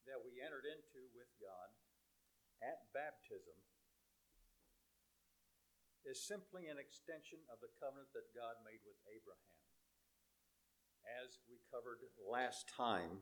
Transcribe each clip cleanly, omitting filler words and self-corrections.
that we entered into with God at baptism is simply an extension of the covenant that God made with Abraham. As we covered last time,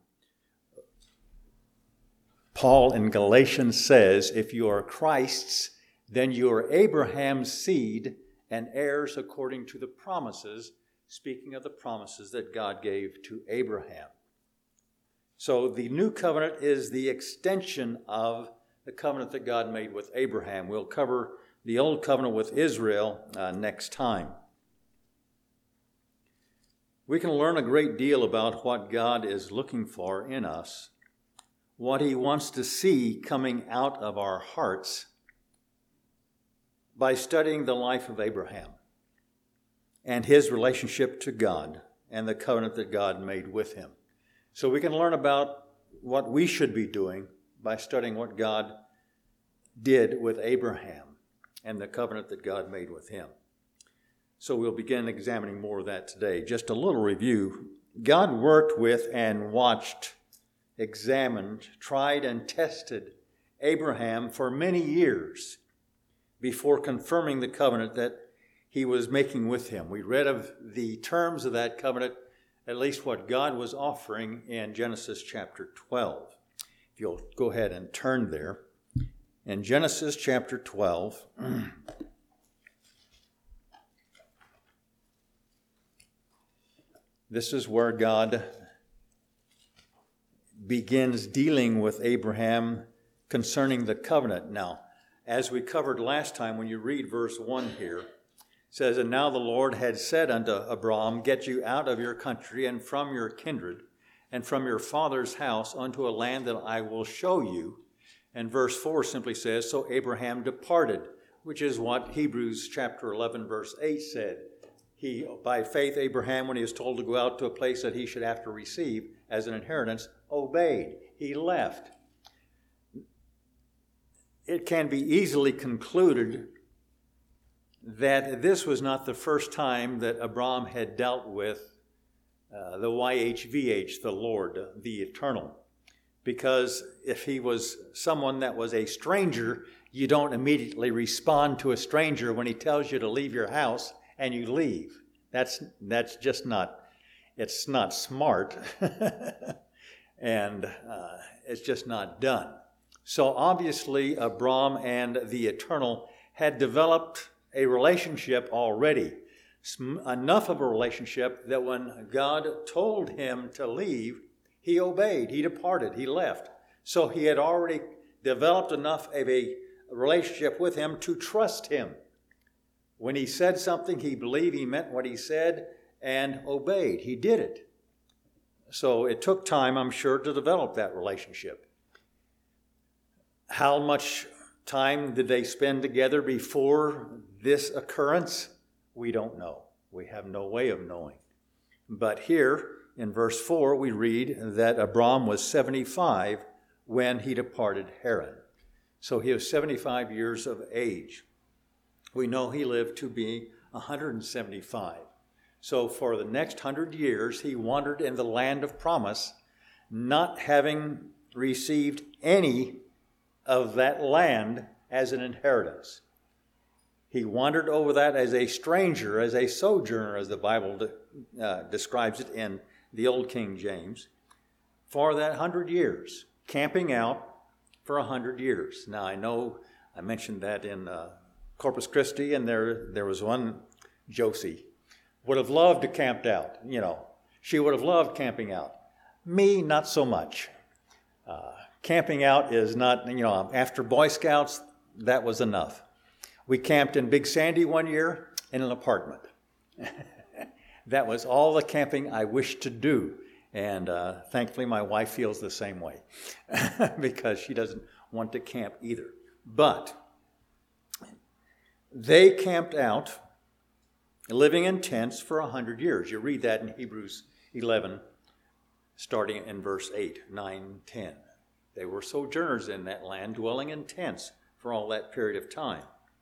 Paul in Galatians says, if you are Christ's, then you are Abraham's seed and heirs according to the promises, speaking of the promises that God gave to Abraham. So the new covenant is the extension of the covenant that God made with Abraham. We'll cover the old covenant with Israel next time. We can learn a great deal about what God is looking for in us, what he wants to see coming out of our hearts by studying the life of Abraham and his relationship to God and the covenant that God made with him. So we can learn about what we should be doing by studying what God did with Abraham and the covenant that God made with him. So we'll begin examining more of that today. Just a little review. God worked with and watched, examined, tried, and tested Abraham for many years before confirming the covenant that he was making with him. We read of the terms of that covenant, at least what God was offering in Genesis chapter 12. If you'll go ahead and turn there. In Genesis chapter 12, this is where God begins dealing with Abraham concerning the covenant. Now, as we covered last time, when you read verse 1 here, it says, And now the Lord had said unto Abram, Get you out of your country and from your kindred and from your father's house unto a land that I will show you. And verse 4 simply says, So Abraham departed, which is what Hebrews chapter 11 verse 8 said. By faith, Abraham, when he was told to go out to a place that he should have to receive as an inheritance, obeyed. He left. It can be easily concluded that this was not the first time that Abram had dealt with the YHVH, the Lord, the Eternal. Because if he was someone that was a stranger, you don't immediately respond to a stranger when he tells you to leave your house and you leave. That's just not, it's not smart. And it's just not done. So obviously, Abram and the Eternal had developed a relationship already. Enough of a relationship that when God told him to leave, he obeyed, he departed, he left. So he had already developed enough of a relationship with him to trust him. When he said something, he believed he meant what he said and obeyed. He did it. So it took time, I'm sure, to develop that relationship. How much time did they spend together before this occurrence? We don't know. We have no way of knowing. But here in verse 4, we read that Abram was 75 when he departed Haran. So he was 75 years of age. We know he lived to be 175. So for the next 100 years, he wandered in the land of promise, not having received any of that land as an inheritance. He wandered over that as a stranger, as a sojourner, as the Bible describes it in the Old King James, for that 100 years, camping out for 100 years. Now, I know I mentioned that in Corpus Christi, and there was one, Josie, would have loved to camp out. She would have loved camping out. Me, not so much. Camping out is not, after Boy Scouts, that was enough. We camped in Big Sandy one year in an apartment. That was all the camping I wished to do. And thankfully, my wife feels the same way because she doesn't want to camp either. But they camped out, living in tents for 100 years. You read that in Hebrews 11, starting in verse 8, 9, 10. They were sojourners in that land, dwelling in tents for all that period of time.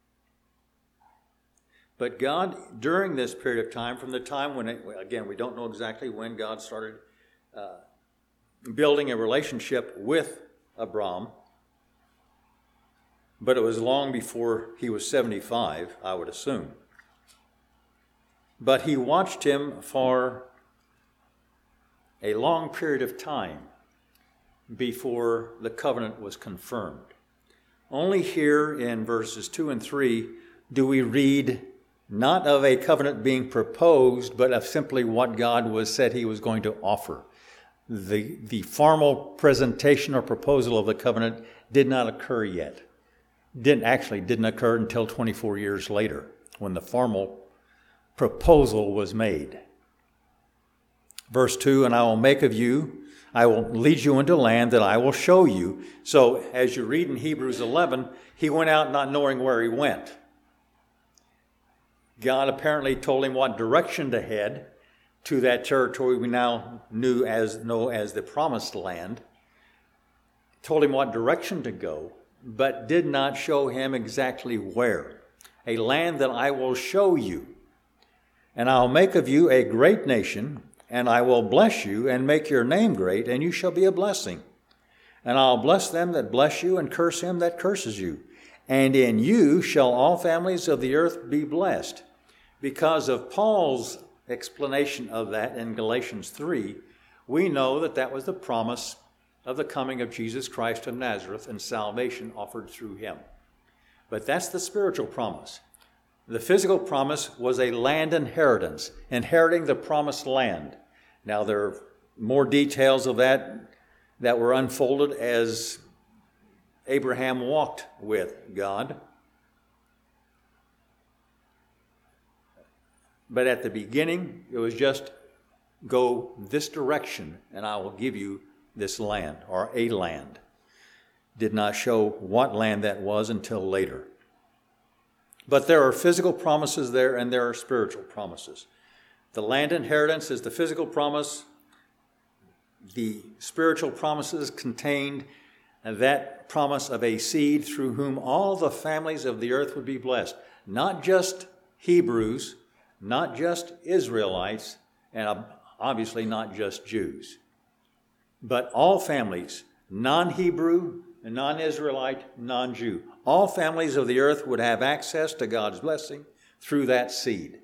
But God, during this period of time, from the time when, again, we don't know exactly when God started building a relationship with Abram, but it was long before he was 75, I would assume. But he watched him for a long period of time before the covenant was confirmed. Only here in verses 2 and 3 do we read not of a covenant being proposed, but of simply what God said he was going to offer. The formal presentation or proposal of the covenant did not occur yet. Didn't occur until 24 years later, when the formal proposal was made. Verse 2, and I will lead you into land that I will show you. So as you read in Hebrews 11, he went out not knowing where he went. God apparently told him what direction to head to that territory we now know as the Promised Land. Told him what direction to go, but did not show him exactly where. A land that I will show you. And I'll make of you a great nation, and I will bless you and make your name great, and you shall be a blessing. And I'll bless them that bless you, and curse him that curses you. And in you shall all families of the earth be blessed. Because of Paul's explanation of that in Galatians 3, we know that that was the promise of the coming of Jesus Christ of Nazareth and salvation offered through him. But that's the spiritual promise. The physical promise was a land inheritance, inheriting the promised land. Now there are more details of that were unfolded as Abraham walked with God. But at the beginning, it was just go this direction and I will give you this land, or a land. Did not show what land that was until later. But there are physical promises there and there are spiritual promises. The land inheritance is the physical promise. The spiritual promises contained that promise of a seed through whom all the families of the earth would be blessed. Not just Hebrews, not just Israelites, and obviously not just Jews, but all families, non-Hebrew, non-Israelite, non-Jew. All families of the earth would have access to God's blessing through that seed.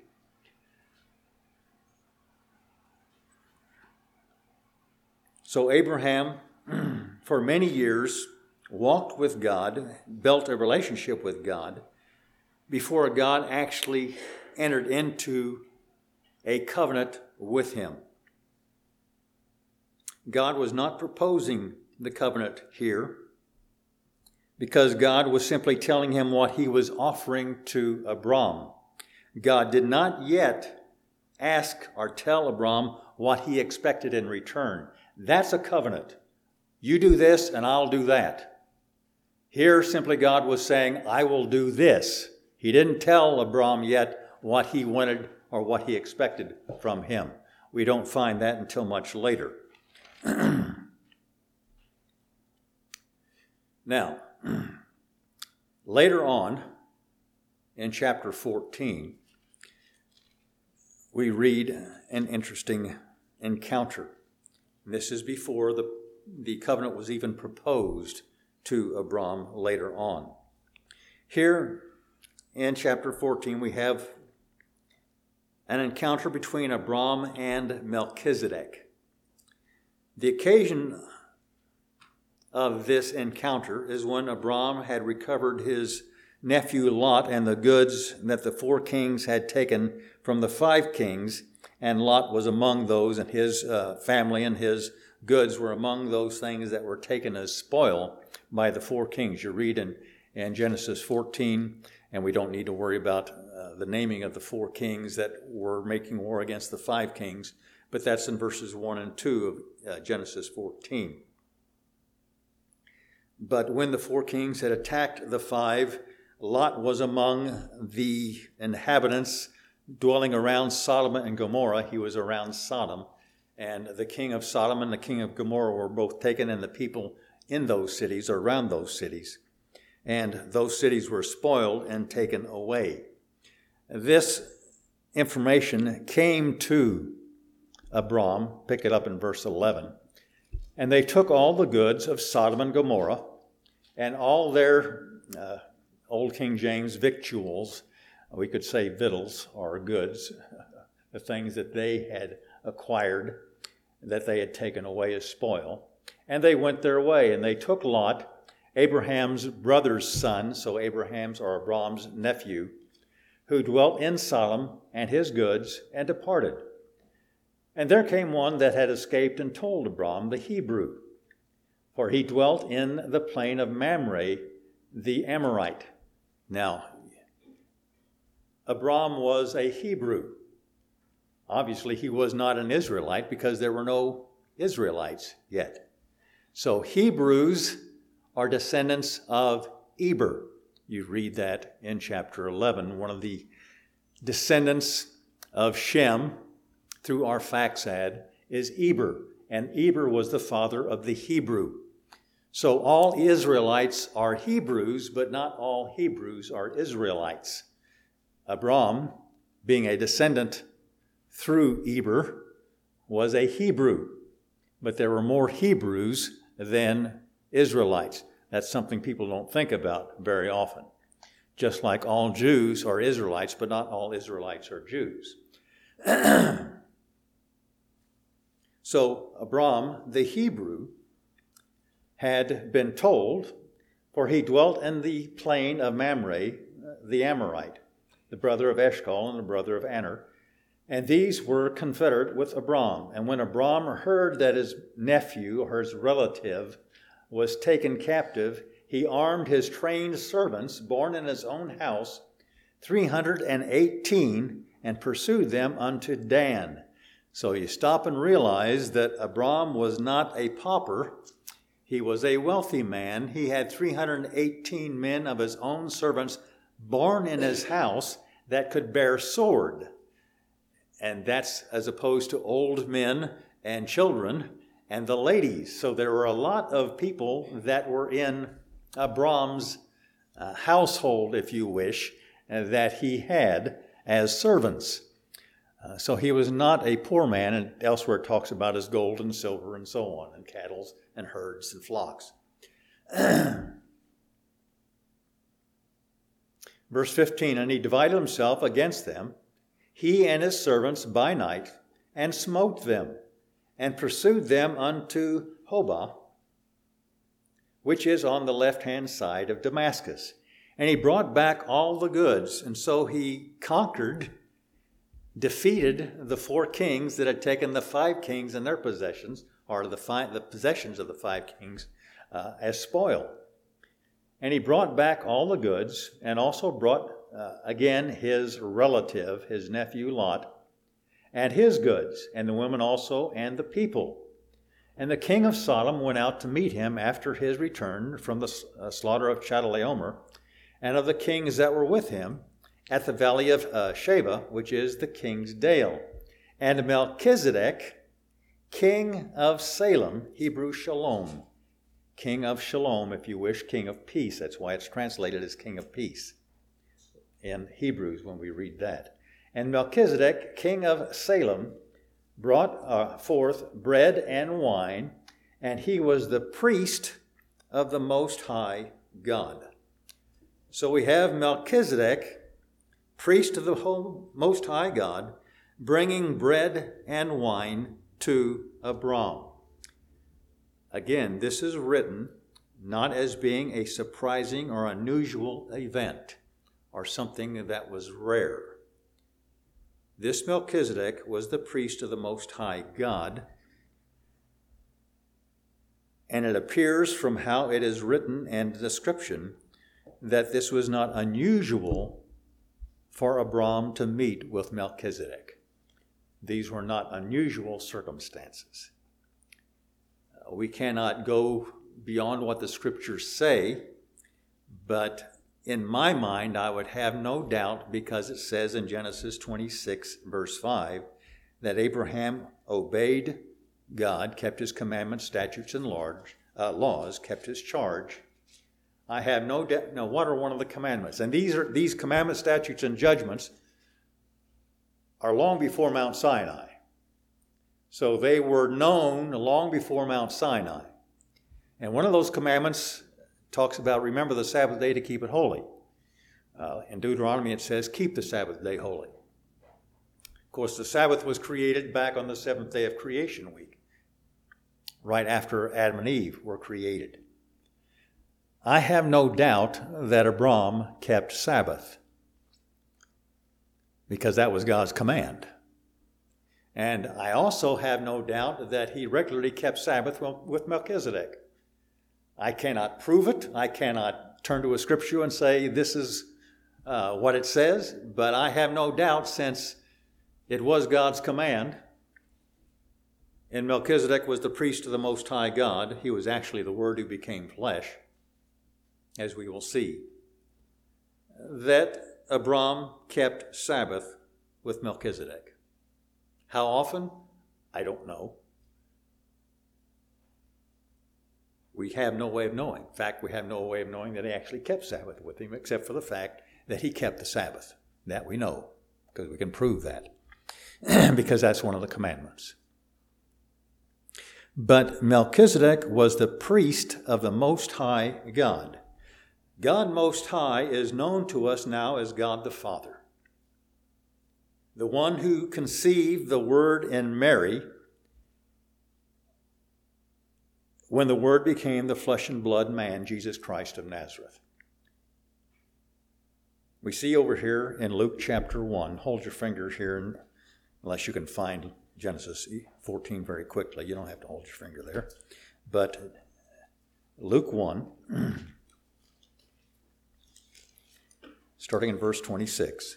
So Abraham, for many years, walked with God, built a relationship with God, before God actually entered into a covenant with him. God was not proposing the covenant here because God was simply telling him what he was offering to Abram. God did not yet ask or tell Abram what he expected in return. That's a covenant. You do this and I'll do that. Here simply God was saying, I will do this. He didn't tell Abram yet what he wanted or what he expected from him. We don't find that until much later. Now, later on in chapter 14, we read an interesting encounter. This is before the covenant was even proposed to Abram later on. Here in chapter 14, we have an encounter between Abram and Melchizedek. The occasion of this encounter is when Abram had recovered his nephew Lot and the goods that the 4 kings had taken from the 5 kings, and Lot was among those, and his family and his goods were among those things that were taken as spoil by the 4 kings. You read in Genesis 14, and we don't need to worry about the naming of the 4 kings that were making war against the 5 kings, but that's in verses 1 and 2 of Genesis 14. But when the 4 kings had attacked the 5, Lot was among the inhabitants dwelling around Sodom and Gomorrah. He was around Sodom, and the king of Sodom and the king of Gomorrah were both taken, and the people in those cities, or around those cities. And those cities were spoiled and taken away. This information came to Abram, pick it up in verse 11, And they took all the goods of Sodom and Gomorrah and all their, Old King James, victuals, we could say victuals or goods, the things that they had acquired, that they had taken away as spoil. And they went their way, and they took Lot, Abraham's brother's son, so Abraham's or Abram's nephew, who dwelt in Sodom, and his goods, and departed. And there came one that had escaped and told Abram the Hebrew, for he dwelt in the plain of Mamre, the Amorite. Now, Abram was a Hebrew. Obviously, he was not an Israelite because there were no Israelites yet. So Hebrews are descendants of Eber. You read that in chapter 11. One of the descendants of Shem through Arphaxad is Eber, and Eber was the father of the Hebrew. So all Israelites are Hebrews, but not all Hebrews are Israelites. Abram, being a descendant through Eber, was a Hebrew, but there were more Hebrews than Israelites. That's something people don't think about very often. Just like all Jews are Israelites, but not all Israelites are Jews. So Abram, the Hebrew, had been told, for he dwelt in the plain of Mamre, the Amorite, the brother of Eshcol and the brother of Aner, and these were confederate with Abram. And when Abram heard that his nephew, or his relative, was taken captive, he armed his trained servants, born in his own house, 318, and pursued them unto Dan. So you stop and realize that Abram was not a pauper. He was a wealthy man. He had 318 men of his own servants born in his house that could bear sword. And that's as opposed to old men and children and the ladies. So there were a lot of people that were in Abram's household, if you wish, that he had as servants. So he was not a poor man, and elsewhere it talks about his gold and silver and so on, and cattle and herds and flocks. Verse 15, and he divided himself against them, he and his servants by night, and smote them, and pursued them unto Hobah, which is on the left-hand side of Damascus. And he brought back all the goods, and so he conquered, defeated the 4 kings that had taken the 5 kings and their possessions, or the possessions of the 5 kings, as spoil. And he brought back all the goods, and also brought again his relative, his nephew Lot, and his goods, and the women also, and the people. And the king of Sodom went out to meet him after his return from the slaughter of Chedorlaomer, and of the kings that were with him, at the valley of Sheba, which is the king's dale. And Melchizedek, king of Salem, Hebrew Shalom, king of Shalom, if you wish, king of peace. That's why it's translated as king of peace in Hebrews when we read that. And Melchizedek, king of Salem, brought forth bread and wine, and he was the priest of the Most High God. So we have Melchizedek, priest of the Most High God, bringing bread and wine to Abram. Again, this is written not as being a surprising or unusual event or something that was rare. This Melchizedek was the priest of the Most High God, and it appears from how it is written and the description that this was not unusual for Abram to meet with Melchizedek. These were not unusual circumstances. We cannot go beyond what the scriptures say, but in my mind, I would have no doubt, because it says in Genesis 26, verse 5, that Abraham obeyed God, kept his commandments, statutes, and laws, kept his charge. I have no doubt. Now, what are one of the commandments? And these commandments, statutes, and judgments are long before Mount Sinai. So they were known long before Mount Sinai. And one of those commandments talks about remember the Sabbath day to keep it holy. In Deuteronomy it says keep the Sabbath day holy. Of course, the Sabbath was created back on the seventh day of creation week, right after Adam and Eve were created. I have no doubt that Abram kept Sabbath because that was God's command. And I also have no doubt that he regularly kept Sabbath with Melchizedek. I cannot prove it. I cannot turn to a scripture and say this is what it says, but I have no doubt since it was God's command, and Melchizedek was the priest of the Most High God. He was actually the Word who became flesh, as we will see, that Abram kept Sabbath with Melchizedek. How often? I don't know. We have no way of knowing. In fact, we have no way of knowing that he actually kept Sabbath with him, except for the fact that he kept the Sabbath. That we know, because we can prove that, because that's one of the commandments. But Melchizedek was the priest of the Most High God. God Most High is known to us now as God the Father. The one who conceived the Word in Mary when the Word became the flesh and blood man, Jesus Christ of Nazareth. We see over here in Luke chapter 1, hold your fingers here, unless you can find Genesis 14 very quickly. You don't have to hold your finger there. But Luke 1, starting in verse 26.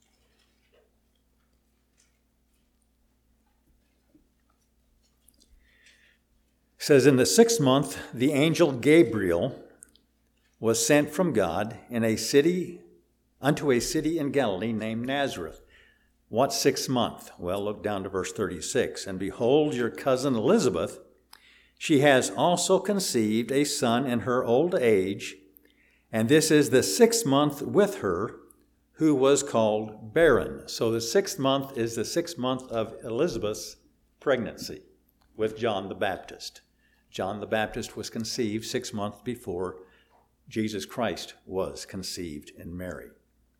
It says, in the 6th month, the angel Gabriel was sent from God unto a city in Galilee named Nazareth. What 6th month? Well, look down to verse 36. And behold, your cousin Elizabeth, she has also conceived a son in her old age, and this is the 6th month with her, who was called barren. So the 6th month is the 6th month of Elizabeth's pregnancy with John the Baptist. John the Baptist was conceived 6 months before Jesus Christ was conceived in Mary.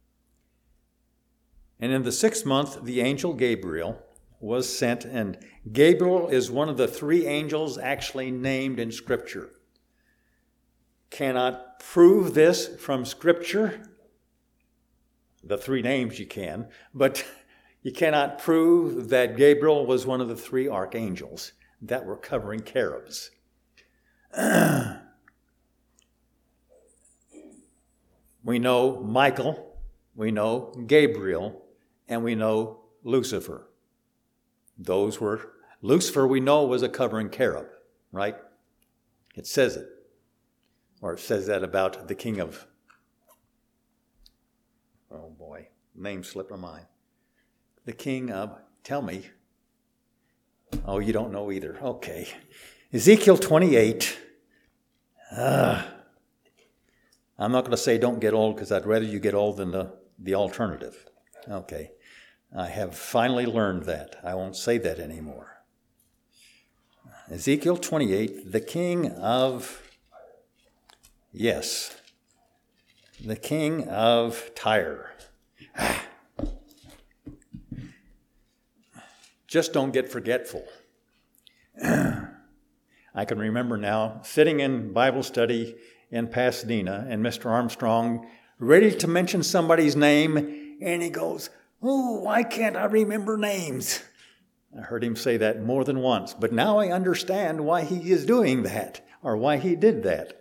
And in the 6th month, the angel Gabriel was sent, and Gabriel is one of the 3 angels actually named in Scripture. Cannot prove this from Scripture. The 3 names you can, but you cannot prove that Gabriel was one of the 3 archangels that were covering cherubs. We know Michael, we know Gabriel, and we know Lucifer. Lucifer we know was a covering cherub, right? It says it. Or it says that about the king of, oh boy, name slipped my mind. The king of, tell me. Oh, you don't know either. Okay. Ezekiel 28. I'm not going to say don't get old because I'd rather you get old than the alternative. Okay. I have finally learned that. I won't say that anymore. Ezekiel 28, the king of, yes, the king of Tyre. Just don't get forgetful. I can remember now sitting in Bible study in Pasadena and Mr. Armstrong ready to mention somebody's name, and he goes, "Oh, why can't I remember names?" I heard him say that more than once, but now I understand why he is doing that, or why he did that.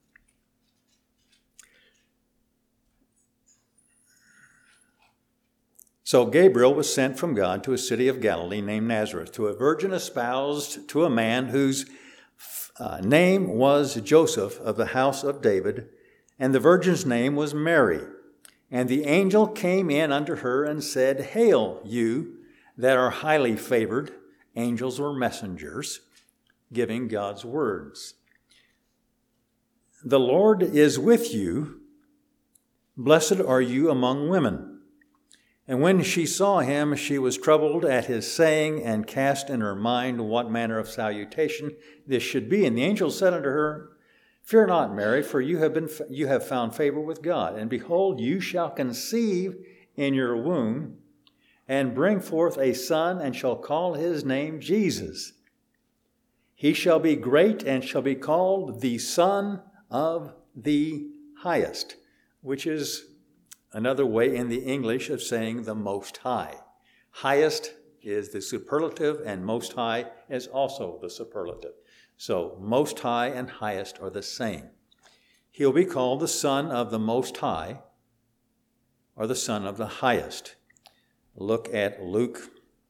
So Gabriel was sent from God to a city of Galilee named Nazareth, to a virgin espoused to a man whose name was Joseph of the house of David, and the virgin's name was Mary. And the angel came in unto her and said, "Hail, you that are highly favored." Angels were messengers, giving God's words. "The Lord is with you. Blessed are you among women." And when she saw him, she was troubled at his saying, and cast in her mind what manner of salutation this should be. And the angel said unto her, Fear not, Mary, for you have found favor with God. And behold, you shall conceive in your womb, and bring forth a son, and shall call his name Jesus. He shall be great, and shall be called the Son of the Highest, which is another way in the English of saying the Most High. Highest is the superlative, and Most High is also the superlative. So Most High and Highest are the same. He'll be called the Son of the Most High, or the Son of the Highest. Look at Luke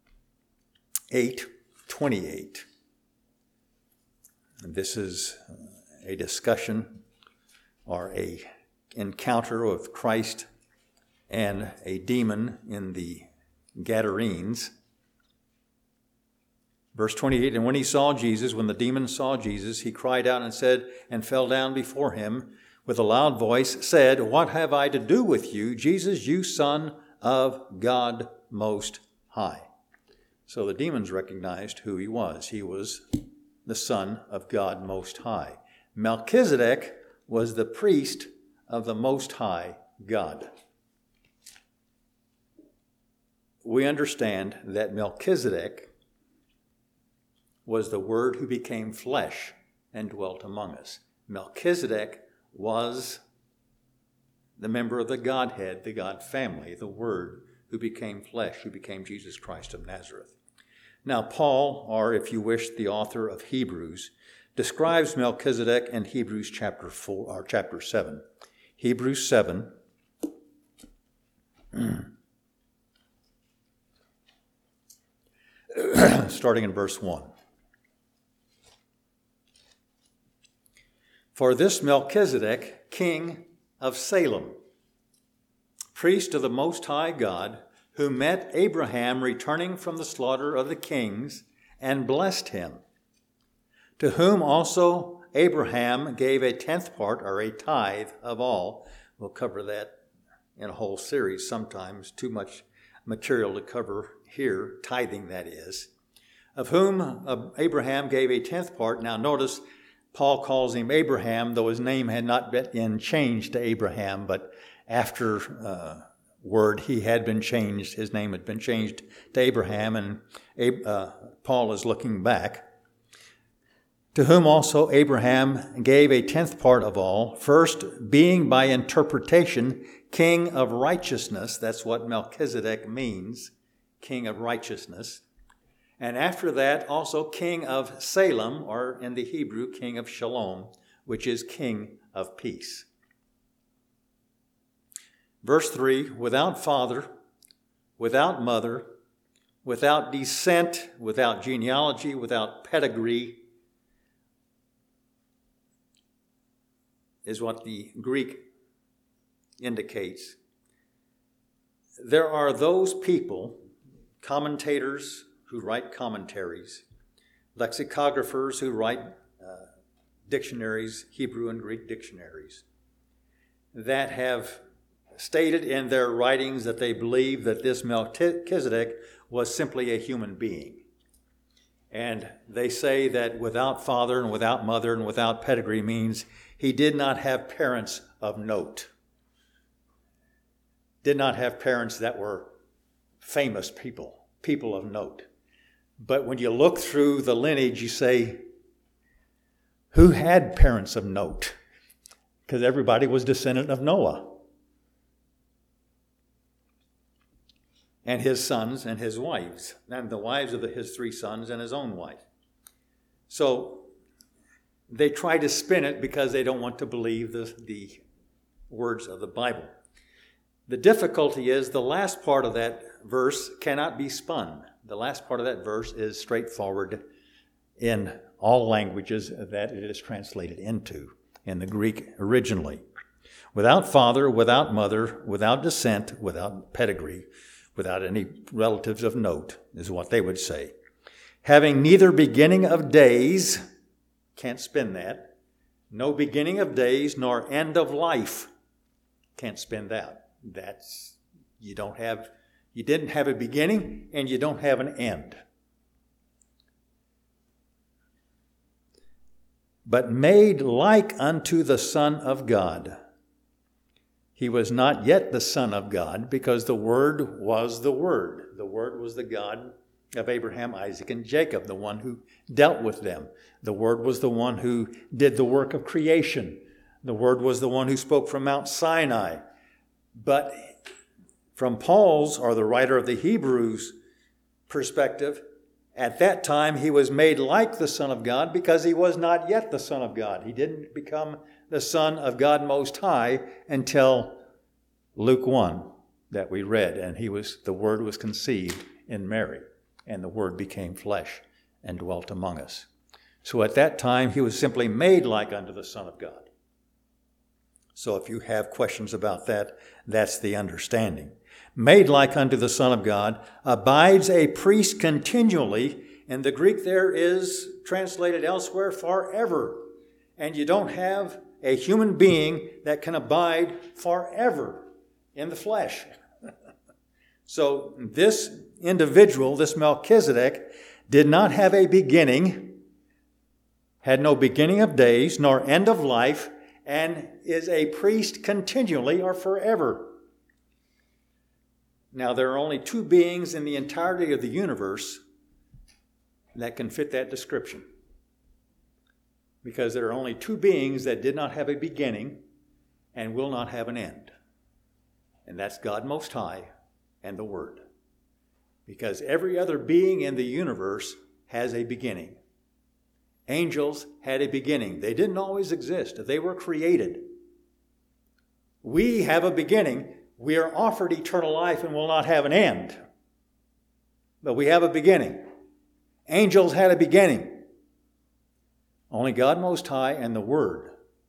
8:28. This is a discussion or a encounter of Christ and a demon in the Gadarenes. Verse 28, And when he saw Jesus, when the demon saw Jesus, he cried out and said, and fell down before him with a loud voice, said, What have I to do with you, Jesus, you Son of God Most High? So the demons recognized who he was. He was the Son of God Most High. Melchizedek was the priest of the Most High God. We understand that Melchizedek was the Word who became flesh and dwelt among us. Melchizedek was the member of the Godhead, the God family, the Word who became flesh, who became Jesus Christ of Nazareth. Now, Paul, or if you wish, the author of Hebrews, describes Melchizedek in Hebrews chapter 4 or chapter 7. Hebrews 7. Starting in verse 1. For this Melchizedek, king of Salem, priest of the Most High God, who met Abraham returning from the slaughter of the kings and blessed him, to whom also Abraham gave a tenth part or a tithe of all. We'll cover that in a whole series sometimes, too much material to cover here, tithing that is, of whom Abraham gave a tenth part. Now notice, Paul calls him Abraham, though his name had not been changed to Abraham, but afterward he had been changed. His name had been changed to Abraham, and Paul is looking back. To whom also Abraham gave a tenth part of all, first being by interpretation king of righteousness. That's what Melchizedek means, king of righteousness. And after that, also king of Salem, or in the Hebrew, king of Shalom, which is king of peace. Verse 3, without father, without mother, without descent, without genealogy, without pedigree, is what the Greek indicates. There are those people, commentators who write commentaries, lexicographers who write dictionaries, Hebrew and Greek dictionaries, that have stated in their writings that they believe that this Melchizedek was simply a human being. And they say that without father and without mother and without pedigree means he did not have parents of note. Did not have parents that were famous people, people of note. But when you look through the lineage, you say, who had parents of note? Because everybody was descendant of Noah. And his sons and his wives, and the wives of his three sons and his own wife. So they try to spin it because they don't want to believe the words of the Bible. The difficulty is the last part of that verse cannot be spun. The last part of that verse is straightforward in all languages that it is translated into, in the Greek originally. Without father, without mother, without descent, without pedigree, without any relatives of note, is what they would say. Having neither beginning of days, can't spin that, no beginning of days, nor end of life, can't spin that. You don't have You didn't have a beginning, and you don't have an end. But made like unto the Son of God. He was not yet the Son of God, because the Word was the Word. The Word was the God of Abraham, Isaac, and Jacob, the one who dealt with them. The Word was the one who did the work of creation. The Word was the one who spoke from Mount Sinai. But from Paul's, or the writer of the Hebrews, perspective, at that time he was made like the Son of God because he was not yet the Son of God. He didn't become the Son of God Most High until Luke 1 that we read. And the Word was conceived in Mary, and the Word became flesh and dwelt among us. So at that time, he was simply made like unto the Son of God. So if you have questions about that, that's the understanding. Made like unto the Son of God, abides a priest continually, and the Greek there is translated elsewhere forever. And you don't have a human being that can abide forever in the flesh. So this individual, this Melchizedek, did not have a beginning, had no beginning of days, nor end of life, and is a priest continually or forever. Now, there are only two beings in the entirety of the universe that can fit that description. Because there are only two beings that did not have a beginning and will not have an end. And that's God Most High and the Word. Because every other being in the universe has a beginning. Angels had a beginning. They didn't always exist. They were created. We have a beginning. We are offered eternal life and will not have an end. But we have a beginning. Angels had a beginning. Only God Most High and the Word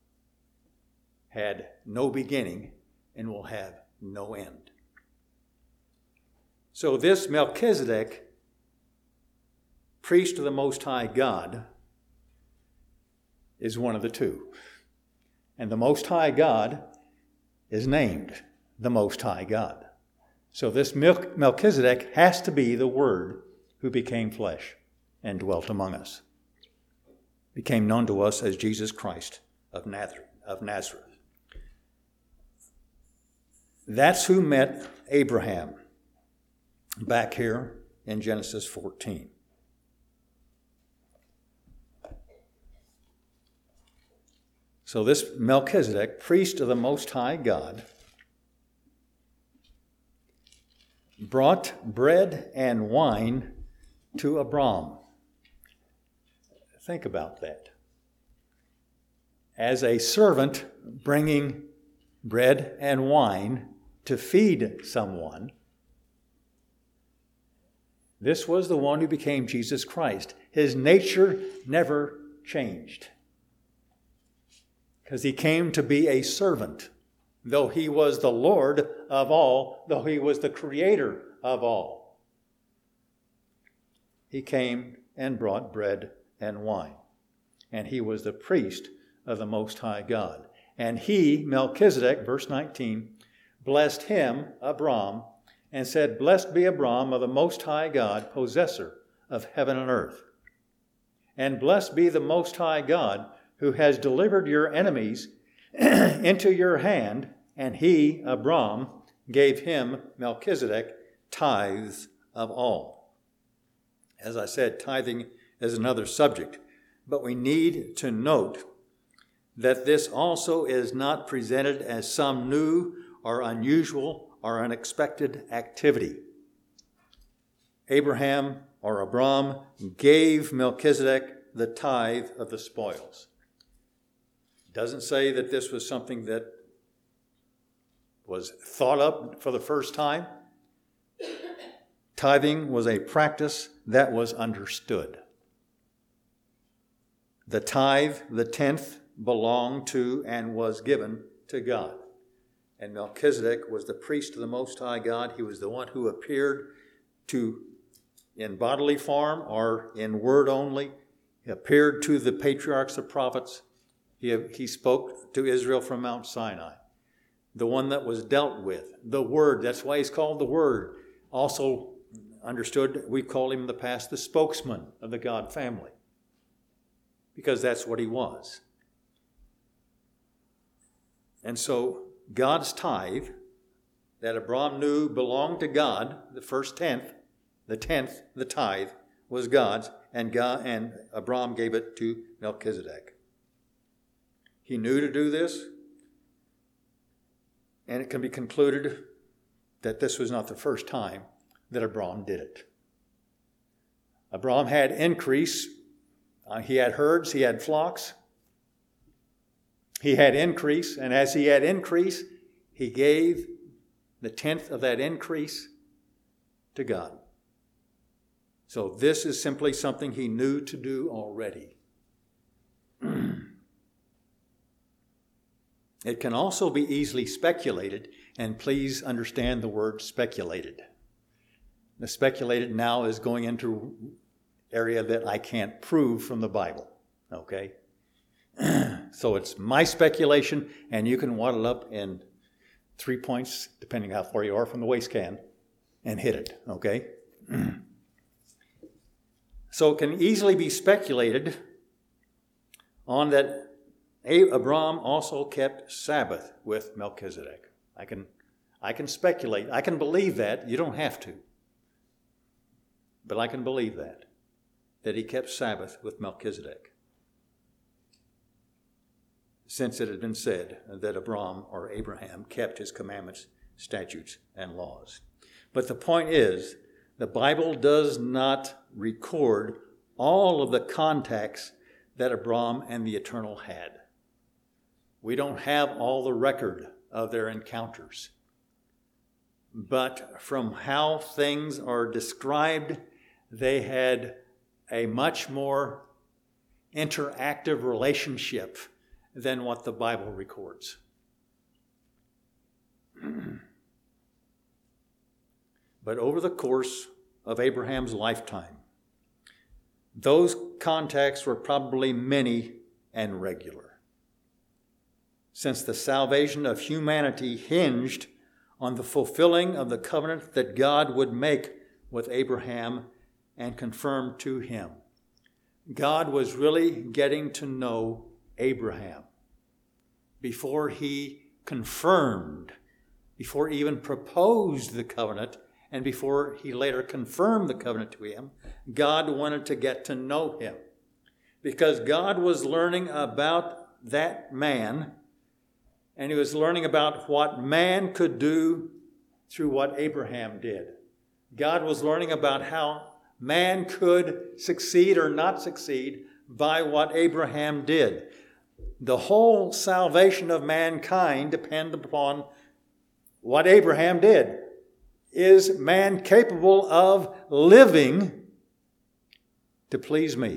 had no beginning and will have no end. So this Melchizedek, priest of the Most High God, is one of the two. And the Most High God is named the Most High God. So this Melchizedek has to be the Word who became flesh and dwelt among us. Became known to us as Jesus Christ of Nazareth. That's who met Abraham back here in Genesis 14. So this Melchizedek, priest of the Most High God, brought bread and wine to Abram. Think about that. As a servant bringing bread and wine to feed someone, this was the one who became Jesus Christ. His nature never changed because he came to be a servant. Though he was the Lord of all, though he was the creator of all, he came and brought bread and wine. And he was the priest of the Most High God. And he, Melchizedek, verse 19, blessed him, Abram, and said, Blessed be Abram of the Most High God, possessor of heaven and earth. And blessed be the Most High God, who has delivered your enemies into your hand. And he, Abram, gave him, Melchizedek, tithes of all. As I said, tithing is another subject. But we need to note that this also is not presented as some new or unusual or unexpected activity. Abraham or Abram gave Melchizedek the tithe of the spoils. It doesn't say that this was something that was thought up for the first time. Tithing was a practice that was understood. The tithe, the tenth, belonged to and was given to God. And Melchizedek was the priest of the Most High God. He was the one who appeared in bodily form or in word only. He appeared to the patriarchs, the prophets. He spoke to Israel from Mount Sinai. The one that was dealt with, the Word. That's why he's called the Word. also understood, we call him in the past the spokesman of the God family, because that's what he was. And so God's tithe that Abram knew belonged to God, the first tenth, the tithe, was God's, and Abram gave it to Melchizedek. He knew to do this, and it can be concluded that this was not the first time that Abram did it. Abram had increase. He had herds, he had flocks. He had increase, and as he had increase, he gave the tenth of that increase to God. So this is simply something he knew to do already. It can also be easily speculated, and please understand the word speculated. The speculated now is going into area that I can't prove from the Bible, okay? So it's my speculation, and you can wad it up in 3 points, depending how far you are from the waist can, and hit it, okay? So it can easily be speculated on that Abram also kept Sabbath with Melchizedek. I can speculate. I can believe that. You don't have to. But I can believe that he kept Sabbath with Melchizedek, since it had been said that Abraham kept his commandments, statutes, and laws. But the point is, the Bible does not record all of the contacts that Abram and the Eternal had. We don't have all the record of their encounters. But from how things are described, they had a much more interactive relationship than what the Bible records. But over the course of Abraham's lifetime, those contacts were probably many and regular, since the salvation of humanity hinged on the fulfilling of the covenant that God would make with Abraham and confirm to him. God was really getting to know Abraham before he confirmed, before he even proposed the covenant, and before he later confirmed the covenant to him. God wanted to get to know him, because God was learning about that man, and he was learning about what man could do through what Abraham did. God was learning about how man could succeed or not succeed by what Abraham did. The whole salvation of mankind depends upon what Abraham did. Is man capable of living to please me?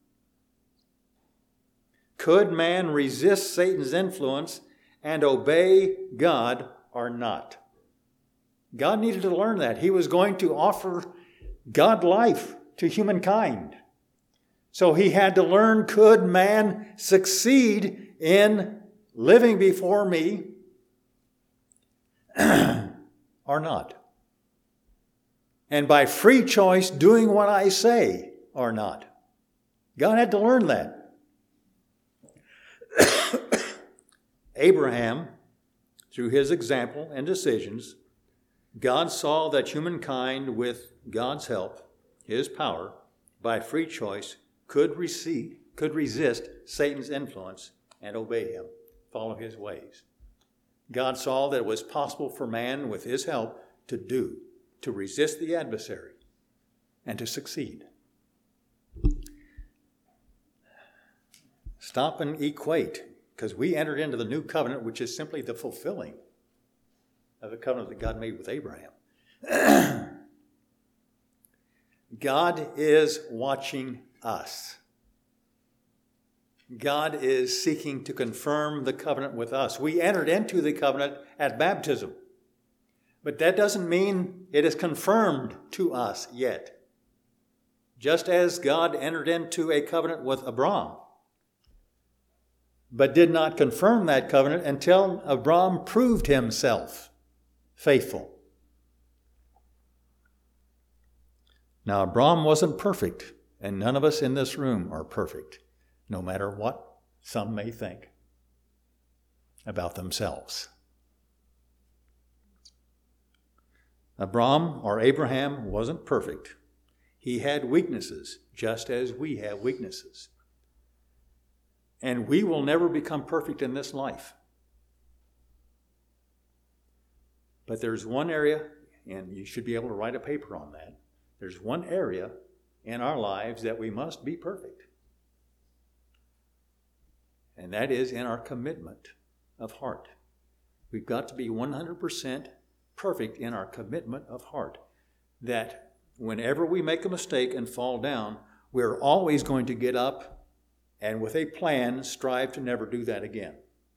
Could man resist Satan's influence and obey God or not? God needed to learn that. He was going to offer God life to humankind. So he had to learn, could man succeed in living before me or not? And by free choice, doing what I say or not? God had to learn that. Abraham, through his example and decisions, God saw that humankind, with God's help, his power, by free choice, could resist Satan's influence and obey him, follow his ways. God saw that it was possible for man, with his help, to resist the adversary and to succeed. Stop and equate, because we entered into the new covenant, which is simply the fulfilling of the covenant that God made with Abraham. God is watching us. God is seeking to confirm the covenant with us. We entered into the covenant at baptism, but that doesn't mean it is confirmed to us yet. Just as God entered into a covenant with Abram, but did not confirm that covenant until Abram proved himself faithful. Now, Abram wasn't perfect, and none of us in this room are perfect, no matter what some may think about themselves. Abraham wasn't perfect. He had weaknesses, just as we have weaknesses. And we will never become perfect in this life. But there's one area, and you should be able to write a paper on that. There's one area in our lives that we must be perfect. And that is in our commitment of heart. We've got to be 100% perfect in our commitment of heart. That whenever we make a mistake and fall down, we're always going to get up and with a plan strive to never do that again.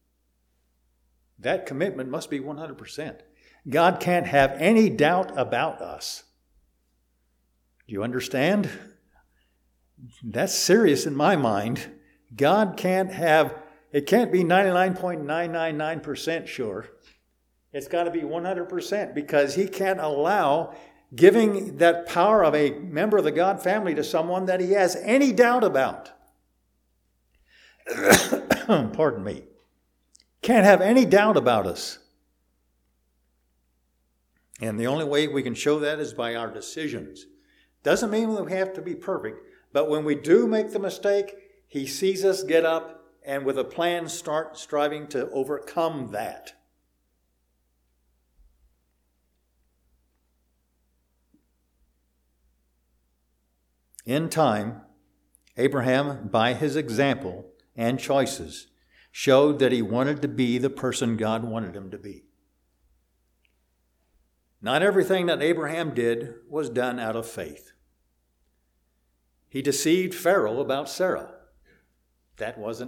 That commitment must be 100%. God can't have any doubt about us. Do you understand? That's serious in my mind. God can't it can't be 99.999% sure. It's got to be 100% because He can't allow giving that power of a member of the God family to someone that He has any doubt about. Pardon me. Can't have any doubt about us. And the only way we can show that is by our decisions. Doesn't mean we have to be perfect, but when we do make the mistake, He sees us get up and with a plan start striving to overcome that. In time, Abraham, by his example and choices, showed that he wanted to be the person God wanted him to be. Not everything that Abraham did was done out of faith. He deceived Pharaoh about Sarah. That wasn't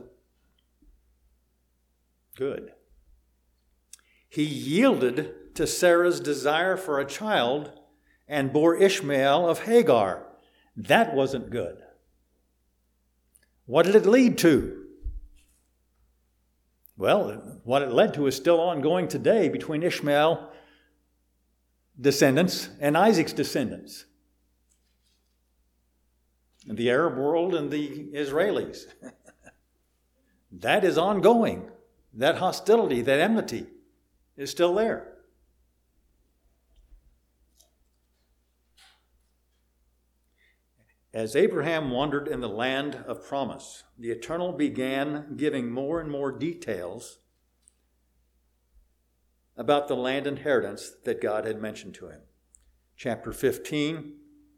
good. He yielded to Sarah's desire for a child and bore Ishmael of Hagar. That wasn't good. What did it lead to? Well, what it led to is still ongoing today between Ishmael descendants and Isaac's descendants. The Arab world and the Israelis. That is ongoing. That hostility, that enmity is still there. As Abraham wandered in the land of promise, the Eternal began giving more and more details about the land inheritance that God had mentioned to him. Chapter 15,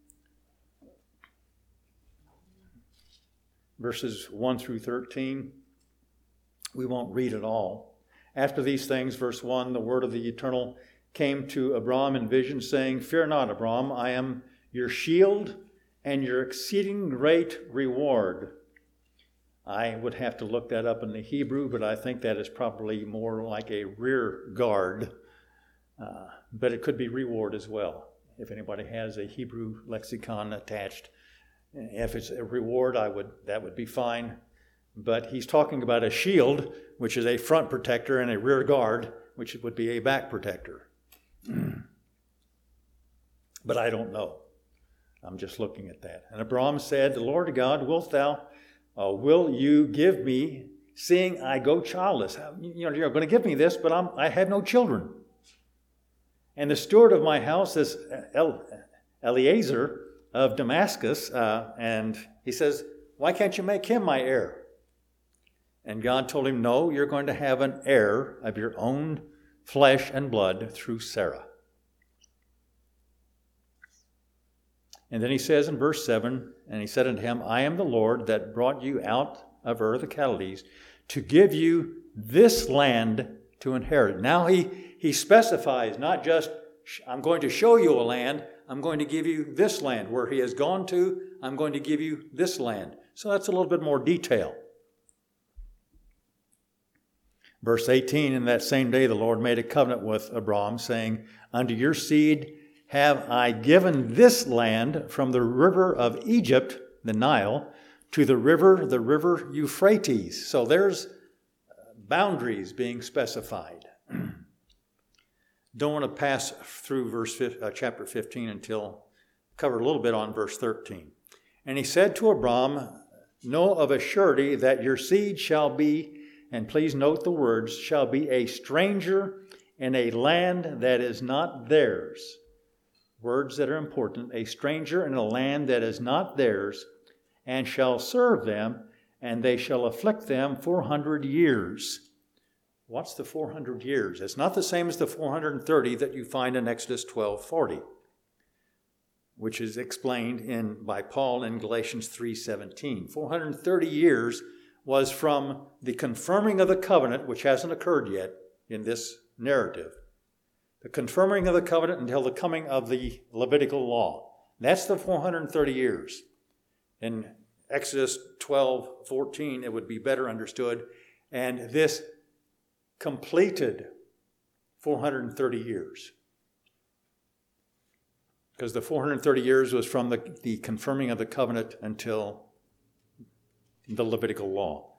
verses 1 through 13. We won't read it all. After these things, verse 1, the word of the Eternal came to Abram in vision, saying, "Fear not, Abram, I am your shield and your exceeding great reward." I would have to look that up in the Hebrew, but I think that is probably more like a rear guard. But it could be reward as well. If anybody has a Hebrew lexicon attached, if it's a reward, that would be fine. But he's talking about a shield, which is a front protector, and a rear guard, which would be a back protector. But I don't know. I'm just looking at that. And Abram said, "The Lord God, will you give me, seeing I go childless?" You're going to give me this, but I have no children. And the steward of my house is Eliezer of Damascus, and he says, "Why can't you make him my heir?" And God told him, "No, you're going to have an heir of your own flesh and blood through Sarah." And then he says in verse 7, "And he said unto him, I am the Lord that brought you out of Ur of the Chaldees to give you this land to inherit." Now he specifies, not just, I'm going to show you a land, I'm going to give you this land. Where he has gone to, I'm going to give you this land. So that's a little bit more detail. Verse 18, "In that same day the Lord made a covenant with Abram, saying, Unto your seed have I given this land from the river of Egypt, the Nile, to the river Euphrates." So there's boundaries being specified. Don't want to pass through chapter 15 until covered a little bit on verse 13. And he said to Abram, know of a surety that your seed shall be, and please note the words, shall be a stranger in a land that is not theirs. Words that are important. A stranger in a land that is not theirs, and shall serve them, and they shall afflict them 400 years. What's the 400 years? It's not the same as the 430 that you find in Exodus 12:40, which is explained by Paul in Galatians 3:17. 430 years was from the confirming of the covenant, which hasn't occurred yet in this narrative. The confirming of the covenant until the coming of the Levitical law. That's the 430 years. In Exodus 12:14, it would be better understood. And this completed 430 years. Because the 430 years was from the confirming of the covenant until the Levitical law.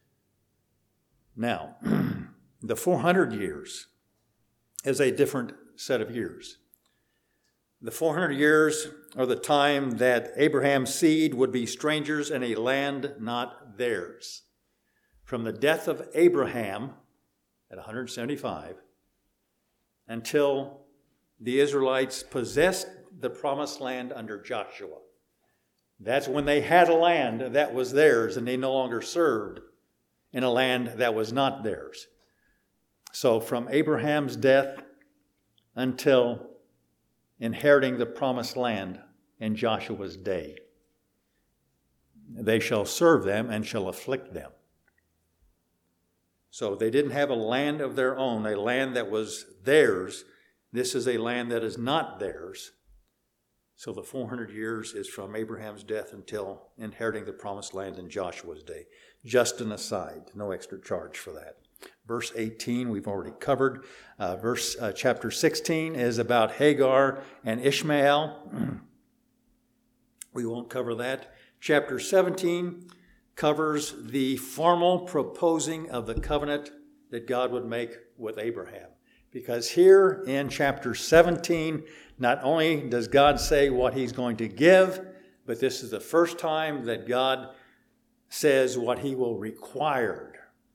Now, the 400 years is a different set of years. The 400 years are the time that Abraham's seed would be strangers in a land not theirs. From the death of Abraham at 175 until the Israelites possessed the promised land under Joshua. That's when they had a land that was theirs and they no longer served in a land that was not theirs. So from Abraham's death until inheriting the promised land in Joshua's day, they shall serve them and shall afflict them. So they didn't have a land of their own, a land that was theirs. This is a land that is not theirs. So the 400 years is from Abraham's death until inheriting the promised land in Joshua's day. Just an aside, no extra charge for that. Verse 18 we've already covered. Chapter 16 is about Hagar and Ishmael. We won't cover that. Chapter 17 covers the formal proposing of the covenant that God would make with Abraham. Because here in chapter 17, not only does God say what he's going to give, but this is the first time that God says what he will require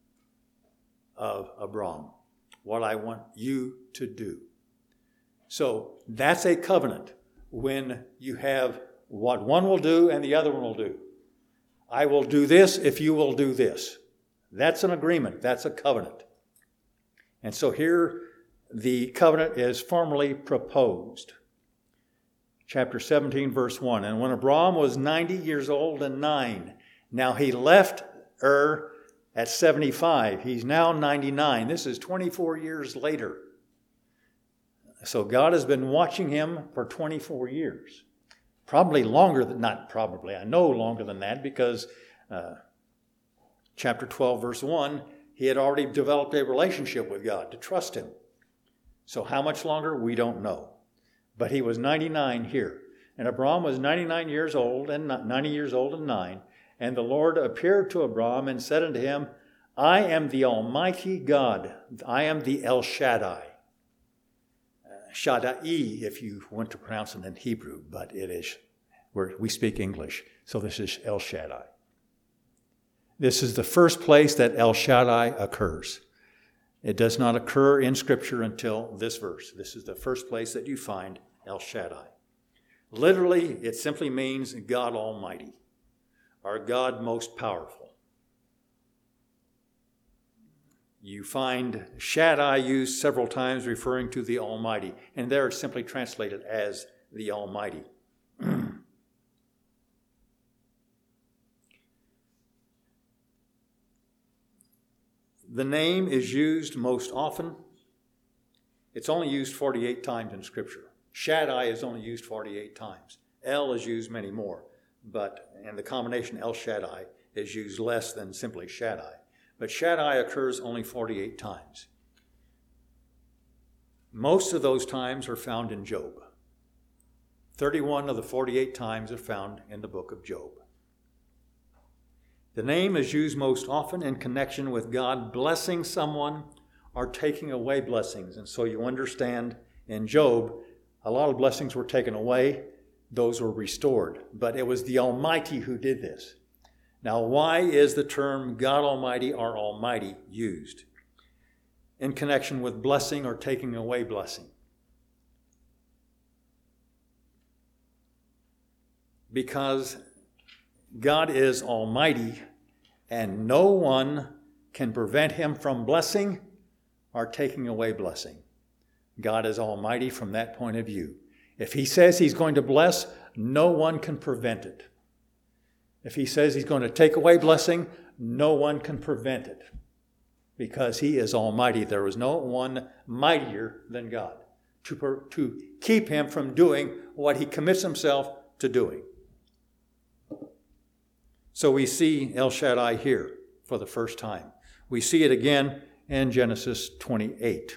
of Abram, what I want you to do. So that's a covenant when you have what one will do and the other one will do. I will do this if you will do this. That's an agreement. That's a covenant. And so here the covenant is formally proposed. Chapter 17, verse 1. And when Abram was 90 years old and 9, now he left Ur at 75. He's now 99. This is 24 years later. So God has been watching him for 24 years. Probably longer than, not probably, I know longer than that, because chapter 12, verse 1, he had already developed a relationship with God to trust him. So how much longer? We don't know. But he was 99 here. And Abram was 99 years old and 90 years old and 9. And the Lord appeared to Abram and said unto him, I am the Almighty God. I am the El Shaddai. Shaddai, if you want to pronounce it in Hebrew, but it is, we speak English. So this is El Shaddai. This is the first place that El Shaddai occurs. It does not occur in Scripture until this verse. This is the first place that you find El Shaddai. Literally, it simply means God Almighty, or God most powerful. You find Shaddai used several times referring to the Almighty, and there it's simply translated as the Almighty. The name is used most often. It's only used 48 times in Scripture. Shaddai is only used 48 times. El is used many more, and the combination El Shaddai is used less than simply Shaddai. But Shaddai occurs only 48 times. Most of those times are found in Job. 31 of the 48 times are found in the book of Job. The name is used most often in connection with God blessing someone or taking away blessings. And so you understand in Job, a lot of blessings were taken away those were restored. But it was the Almighty who did this. Now, why is the term God Almighty or Almighty used in connection with blessing or taking away blessing? Because God is Almighty and no one can prevent him from blessing or taking away blessing. God is Almighty from that point of view. If he says he's going to bless, no one can prevent it. If he says he's going to take away blessing, no one can prevent it. Because he is Almighty. There is no one mightier than God to keep him from doing what he commits himself to doing. So we see El Shaddai here for the first time. We see it again in Genesis 28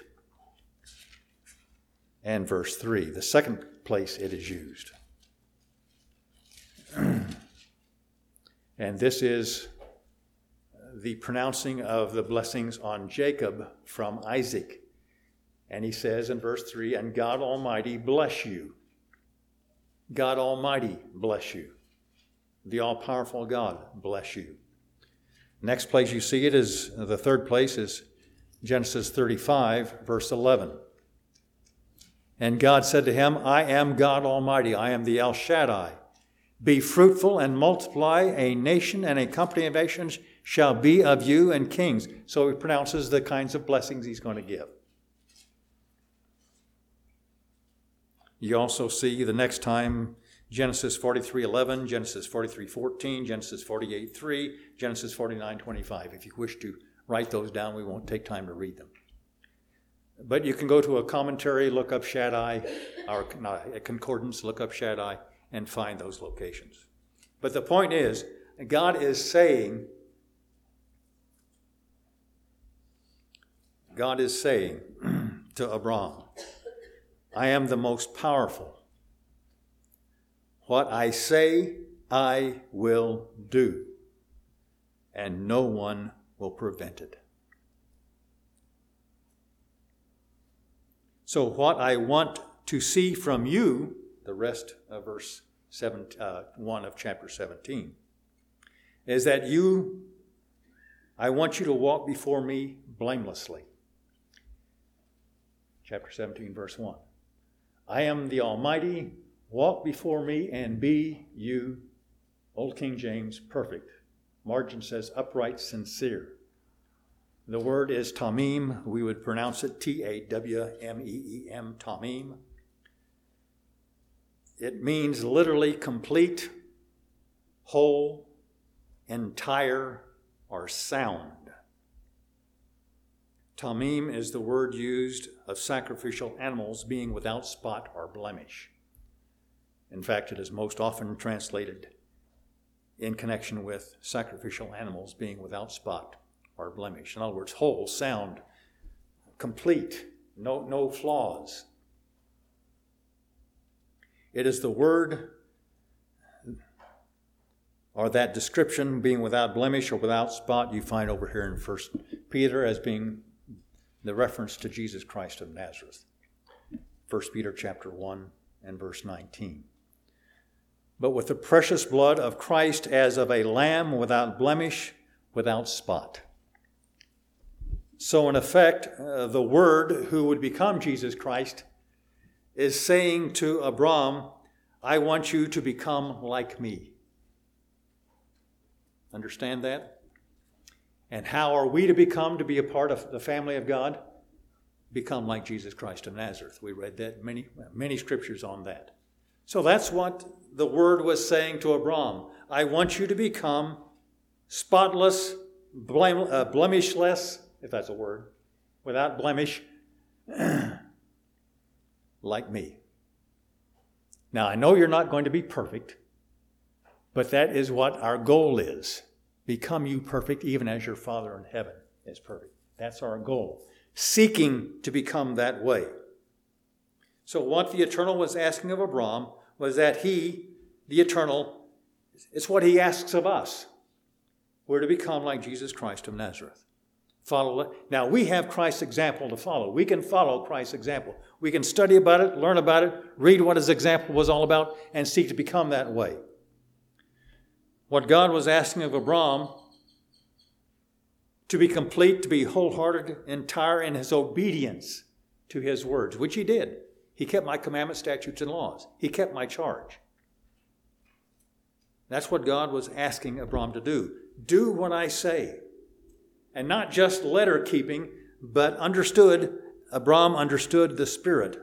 and verse 3, the second place it is used. And this is the pronouncing of the blessings on Jacob from Isaac. And he says in verse 3, and God Almighty bless you. God Almighty bless you. The all-powerful God bless you. Next place you see it is, the third place is Genesis 35, verse 11. And God said to him, I am God Almighty. I am the El Shaddai. Be fruitful and multiply. A nation and a company of nations shall be of you, and kings. So he pronounces the kinds of blessings he's going to give. You also see the next time Genesis 43:11, Genesis 43:14, Genesis 48:3, Genesis 49:25. If you wish to write those down, we won't take time to read them. But you can go to a commentary, look up Shaddai, or a concordance, look up Shaddai, and find those locations. But the point is, God is saying to Abram, I am the most powerful. What I say, I will do, and no one will prevent it. So what I want to see from you, the rest of verse 1 of chapter 17, is that I want you to walk before me blamelessly. Chapter 17, verse 1. I am the Almighty. Walk before me and be you, Old King James, perfect. Margin says upright, sincere. The word is tamim. We would pronounce it T-A-W-M-E-E-M, tamim. It means literally complete, whole, entire, or sound. Tamim is the word used of sacrificial animals being without spot or blemish. In fact, it is most often translated in connection with sacrificial animals being without spot or blemish. In other words, whole, sound, complete, no flaws. It is the word or that description being without blemish or without spot you find over here in 1 Peter as being the reference to Jesus Christ of Nazareth. 1 Peter chapter 1 and verse 19. But with the precious blood of Christ as of a lamb without blemish, without spot. So in effect, the Word who would become Jesus Christ is saying to Abram, I want you to become like me. Understand that? And how are we to become to be a part of the family of God? Become like Jesus Christ of Nazareth. We read that many scriptures on that. So that's what the Word was saying to Abram. I want you to become spotless, blemishless, if that's a word, without blemish, like me. Now, I know you're not going to be perfect, but that is what our goal is. Become you perfect, even as your Father in heaven is perfect. That's our goal. Seeking to become that way. So what the Eternal was asking of Abram was that he, the Eternal, it's what he asks of us. We're to become like Jesus Christ of Nazareth. Follow. Now, we have Christ's example to follow. We can follow Christ's example. We can study about it, learn about it, read what his example was all about, and seek to become that way. What God was asking of Abram, to be complete, to be wholehearted, entire in his obedience to his words, which he did. He kept my commandments, statutes, and laws. He kept my charge. That's what God was asking Abram to do. Do what I say. And not just letter keeping, but Abram understood the spirit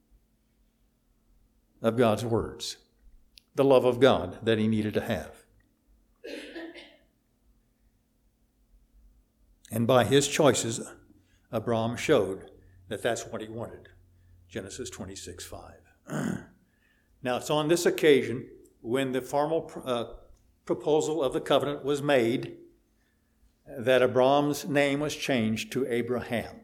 of God's words, the love of God that he needed to have. And by his choices, Abram showed that that's what he wanted. Genesis 26:5. Now, it's on this occasion when the formal proposal of the covenant was made that Abram's name was changed to Abraham.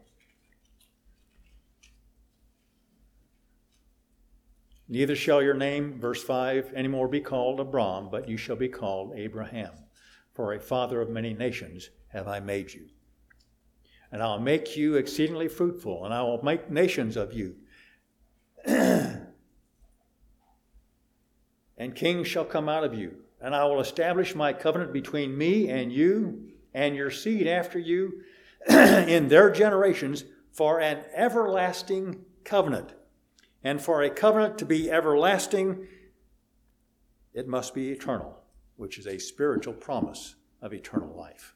Neither shall your name, verse 5, anymore be called Abram, but you shall be called Abraham. For a father of many nations have I made you. And I'll make you exceedingly fruitful, and I will make nations of you. And kings shall come out of you. And I will establish my covenant between me and you and your seed after you in their generations for an everlasting covenant. And for a covenant to be everlasting, it must be eternal, which is a spiritual promise of eternal life.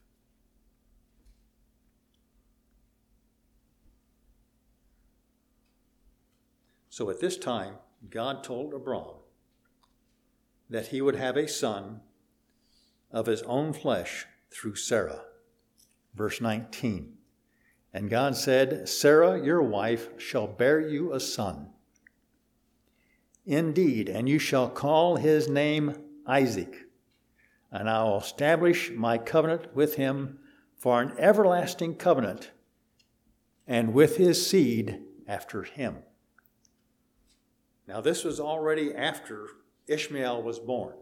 So at this time, God told Abram that he would have a son of his own flesh through Sarah. Verse 19. And God said, Sarah, your wife, shall bear you a son. Indeed, and you shall call his name Isaac, and I will establish my covenant with him for an everlasting covenant, and with his seed after him. Now, this was already after Ishmael was born.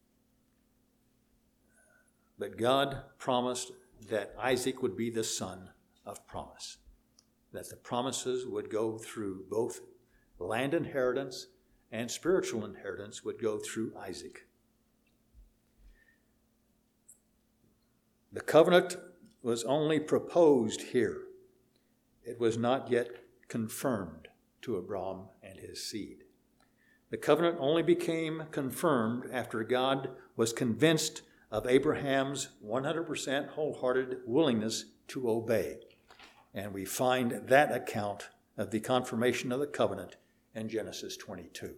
But God promised that Isaac would be the son of promise, that the promises would go through both land inheritance and spiritual inheritance would go through Isaac. The covenant was only proposed here. It was not yet confirmed to Abram and his seed. The covenant only became confirmed after God was convinced of Abraham's 100% wholehearted willingness to obey. And we find that account of the confirmation of the covenant in Genesis 22.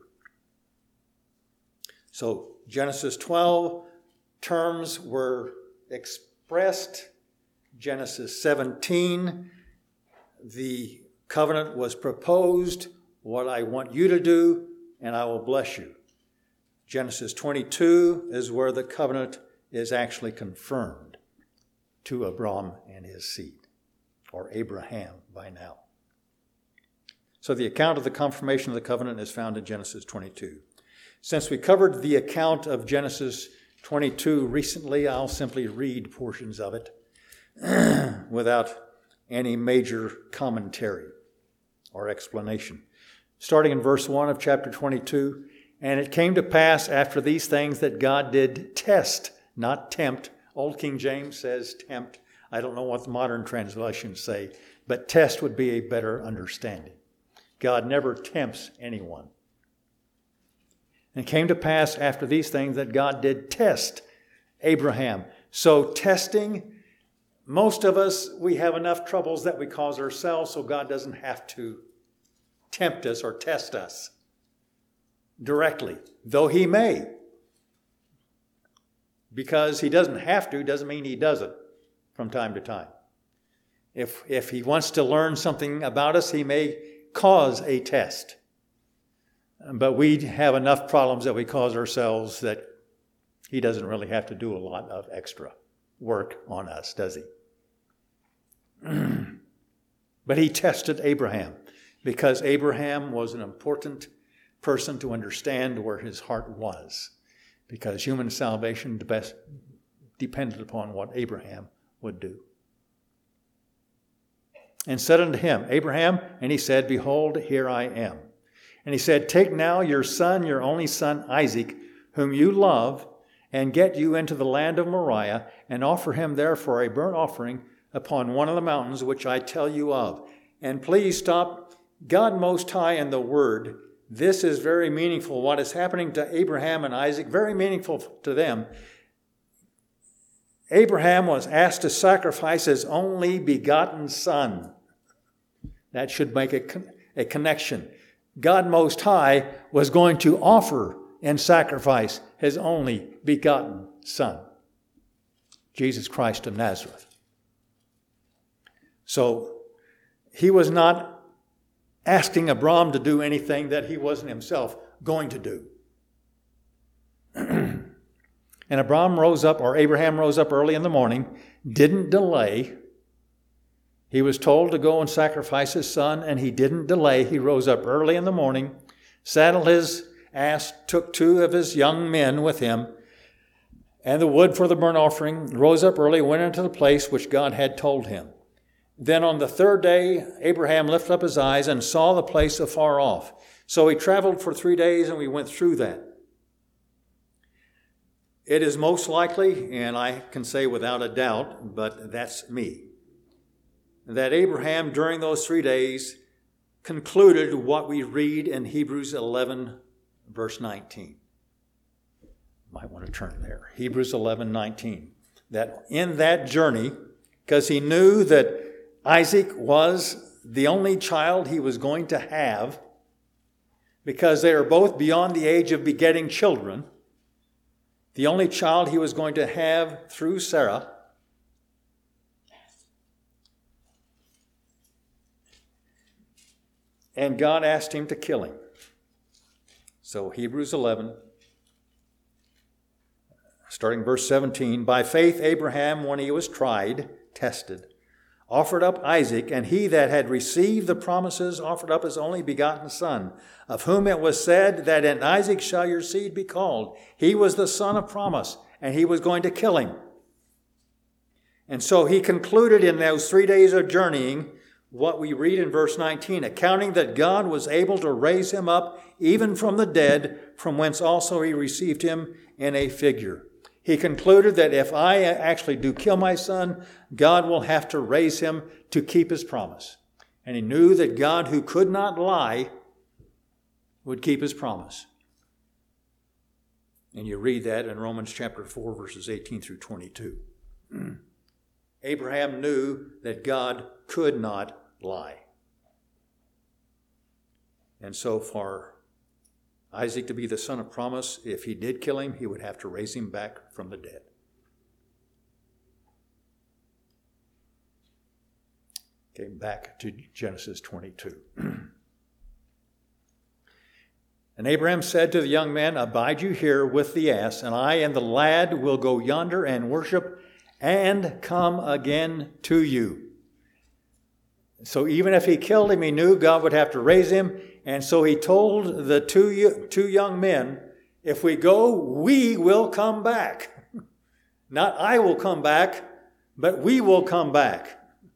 So Genesis 12 terms were expressed. Genesis 17, the covenant was proposed, what I want you to do, and I will bless you. Genesis 22 is where the covenant is actually confirmed to Abram and his seed, or Abraham by now. So the account of the confirmation of the covenant is found in Genesis 22. Since we covered the account of Genesis 22 recently, I'll simply read portions of it without any major commentary or explanation. Starting in verse 1 of chapter 22, and it came to pass after these things that God did test, not tempt. Old King James says tempt. I don't know what the modern translations say, but test would be a better understanding. God never tempts anyone. And it came to pass after these things that God did test Abraham. So testing, most of us, we have enough troubles that we cause ourselves, so God doesn't have to tempt us or test us directly, though he may. Because he doesn't have to doesn't mean he doesn't from time to time. If he wants to learn something about us, he may cause a test. But we have enough problems that we cause ourselves that he doesn't really have to do a lot of extra work on us, does he? But he tested Abraham because Abraham was an important person to understand where his heart was, because human salvation depended upon what Abraham would do. and said unto him, Abraham, and he said, Behold, here I am. And he said, Take now your son, your only son Isaac, whom you love, and get you into the land of Moriah, and offer him there for a burnt offering upon one of the mountains which I tell you of. And please stop. God Most High and the Word. This is very meaningful. What is happening to Abraham and Isaac, very meaningful to them. Abraham was asked to sacrifice his only begotten son. That should make a connection. God Most High was going to offer and sacrifice his only begotten son, Jesus Christ of Nazareth. So he was not asking Abram to do anything that he wasn't himself going to do. And Abraham rose up early in the morning, didn't delay. He was told to go and sacrifice his son, and he didn't delay. He rose up early in the morning, saddled his ass, took 2 of his young men with him, and the wood for the burnt offering, rose up early, went into the place which God had told him. Then on the 3rd day, Abraham lifted up his eyes and saw the place afar off. So he traveled for 3 days, and we went through that. It is most likely, and I can say without a doubt, but that's me, that Abraham during those 3 days concluded what we read in Hebrews 11, verse 19. Might want to turn there. Hebrews 11:19. That in that journey, because he knew that Isaac was the only child he was going to have, because they are both beyond the age of begetting children, the only child he was going to have through Sarah. And God asked him to kill him. So Hebrews 11, starting verse 17, By faith Abraham, when he was tested, offered up Isaac, and he that had received the promises offered up his only begotten son, of whom it was said that in Isaac shall your seed be called. He was the son of promise, and he was going to kill him. And so he concluded in those 3 days of journeying what we read in verse 19, accounting that God was able to raise him up even from the dead, from whence also he received him in a figure. He concluded that if I actually do kill my son, God will have to raise him to keep his promise. And he knew that God, who could not lie, would keep his promise. And you read that in Romans chapter 4, verses 18 through 22. Abraham knew that God could not lie. And so for Isaac to be the son of promise, if he did kill him, he would have to raise him back from the dead. Okay, back to Genesis 22. And Abraham said to the young man, Abide you here with the ass, and I and the lad will go yonder and worship and come again to you. So even if he killed him, he knew God would have to raise him. And so he told the two young men, if we go, we will come back. Not I will come back, but we will come back.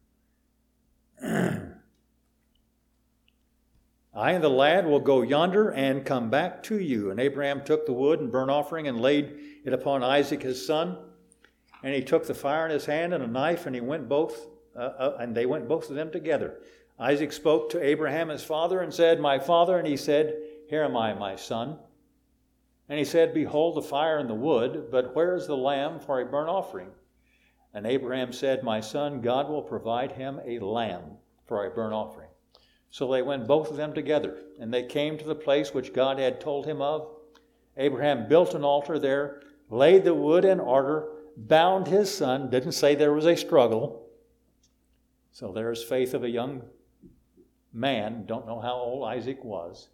I and the lad will go yonder and come back to you. And Abraham took the wood and burnt offering and laid it upon Isaac his son. And he took the fire in his hand and a knife, and they went both of them together. Isaac spoke to Abraham his father and said, My father. And he said, Here am I, my son. And he said, Behold the fire and the wood, but where is the lamb for a burnt offering? And Abraham said, My son, God will provide him a lamb for a burnt offering. So they went both of them together, and they came to the place which God had told him of. Abraham built an altar there, laid the wood in order, bound his son. Didn't say there was a struggle. So there's faith of a young man. Don't know how old Isaac was.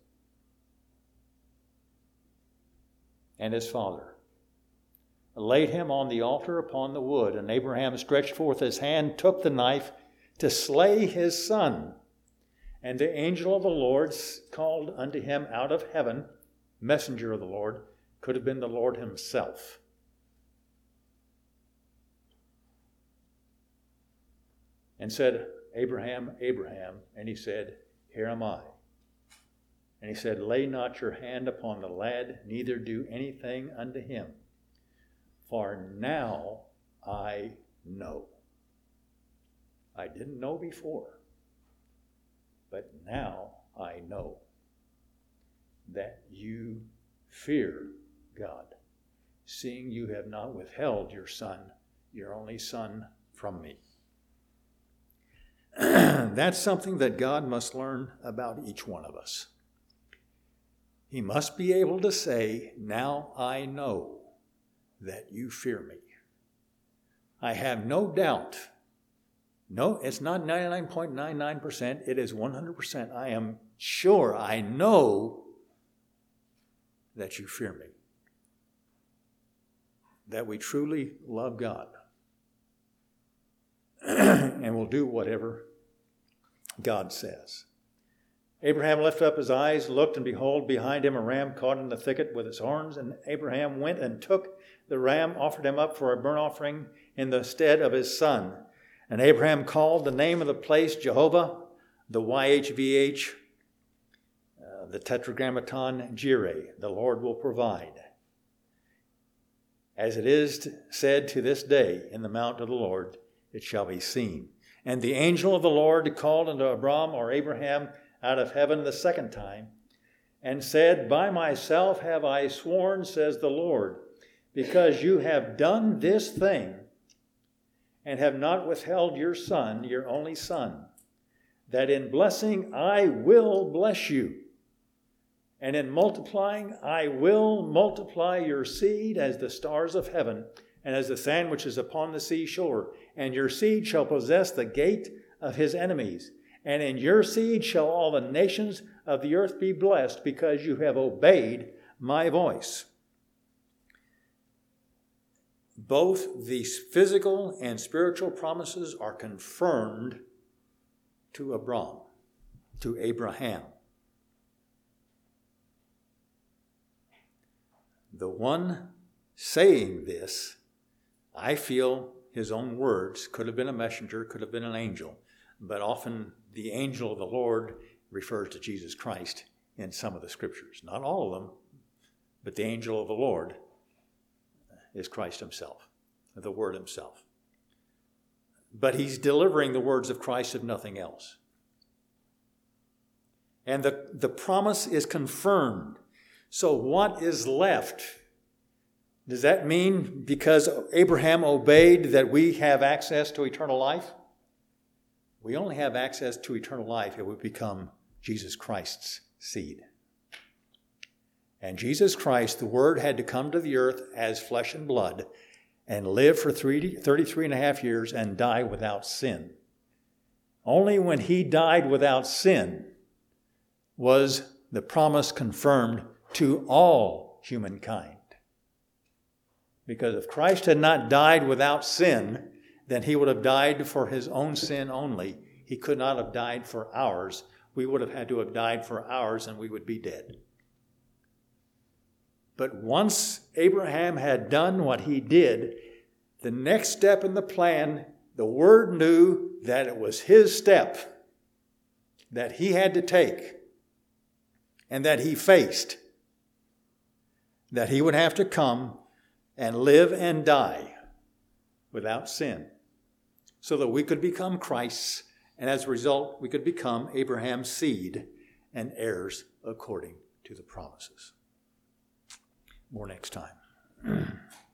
And his father. Laid him on the altar upon the wood. And Abraham stretched forth his hand, took the knife to slay his son. And the angel of the Lord called unto him out of heaven, messenger of the Lord, could have been the Lord himself. And said, Abraham, Abraham, and he said, Here am I. And he said, Lay not your hand upon the lad, neither do anything unto him. For now I know. I didn't know before, but now I know that you fear God, seeing you have not withheld your son, your only son, from me. That's something that God must learn about each one of us. He must be able to say, Now I know that you fear me. I have no doubt. No, it's not 99.99%. It is 100%. I am sure, I know that you fear me. That we truly love God and will do whatever God says. Abraham lifted up his eyes, looked, and behold, behind him a ram caught in the thicket with its horns. And Abraham went and took the ram, offered him up for a burnt offering in the stead of his son. And Abraham called the name of the place Jehovah, the YHVH, the Tetragrammaton Jireh, the Lord will provide. As it is said to this day, in the mount of the Lord it shall be seen. And the angel of the Lord called unto Abram or Abraham out of heaven the second time, and said, By myself have I sworn, says the Lord, because you have done this thing, and have not withheld your son, your only son, that in blessing I will bless you, and in multiplying I will multiply your seed as the stars of heaven, and as the sand which is upon the seashore. And your seed shall possess the gate of his enemies. And in your seed shall all the nations of the earth be blessed, because you have obeyed my voice. Both these physical and spiritual promises are confirmed to Abraham. The one saying this, I feel his own words, could have been a messenger, could have been an angel, but often the angel of the Lord refers to Jesus Christ in some of the scriptures. Not all of them, but the angel of the Lord is Christ himself, the Word himself. But he's delivering the words of Christ, if nothing else. And the promise is confirmed. So what is left? Does that mean because Abraham obeyed that we have access to eternal life? We only have access to eternal life if we become Jesus Christ's seed. And Jesus Christ, the Word, had to come to the earth as flesh and blood and live for 33 and a half years and die without sin. Only when he died without sin was the promise confirmed to all humankind. Because if Christ had not died without sin, then he would have died for his own sin only. He could not have died for ours. We would have had to have died for ours, and we would be dead. But once Abraham had done what he did, the next step in the plan, the Word knew that it was his step that he had to take and that he faced, that he would have to come and live and die without sin so that we could become Christ's, and as a result, we could become Abraham's seed and heirs according to the promises. More next time.